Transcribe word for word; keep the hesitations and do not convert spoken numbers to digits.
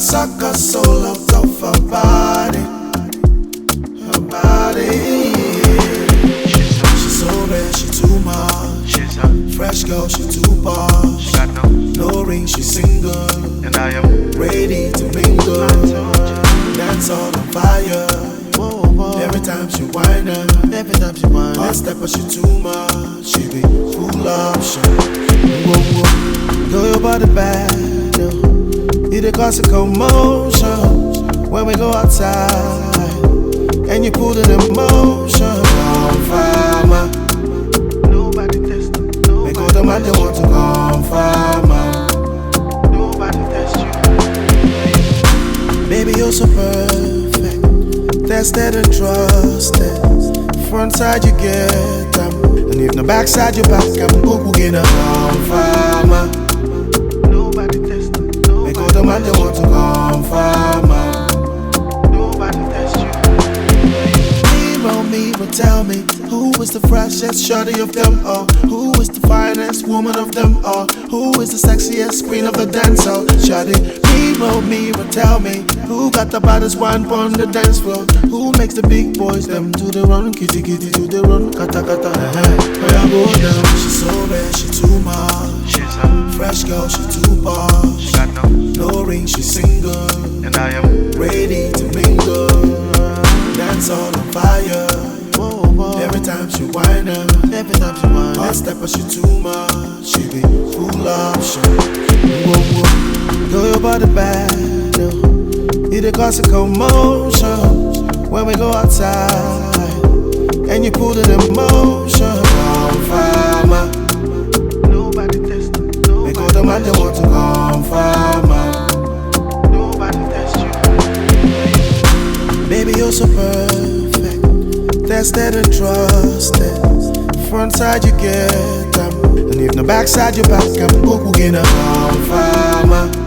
suck her soul out of her body, her body. She's so, She's so rare, she too much. she's a, Fresh girl, she too posh. she got no, No ring, she single. and I am. Ready to mingle. I told you. Dance all on fire. Whoa, whoa. Every time she whine her. Every time she whine, Hot stepper, she too much. She be full option. Whoa, whoa. Girl, your body bad, yo. It dey cause a commotion when we go outside and you put it in motion. On farmer, Nobody test them. we go the man they want to come farmer. Nobody test you. Baby, you're so perfect, tested and trusted. Front side you get them, and if no backside you back them, go go get a come farmer. Nobody test them. We go the man they want to come farmer. Nobody test you. Mirror, mirror, tell me, who is the freshest shorty of them all? Who is the finest woman of them all? Who is the sexiest queen of the dance hall? Shorty, mirror, mirror, tell me, who got the baddest one on the dance floor? Who makes the big boys them do the run, kitty kitty do the run, kata kata, eh? Where I go down? She's so rare, she too much. She's a, Fresh girl, she too posh. she got no, No ring, she single. and I am. Ready to mingle. Dance all on fire. whoa, whoa. Every time she whine her. Every time she whine, Hot stepper, she too much. She be full option. Whoa, whoa. Girl, your body bad, yo. It dey cause a commotion when we go outside and you put it in motion. On farmer, Nobody test them. we go the man they want to come farmer. Nobody test you. Baby, you're so perfect, tested and trusted. Front side you get them, and if no backside you back them, go go get a come farmer.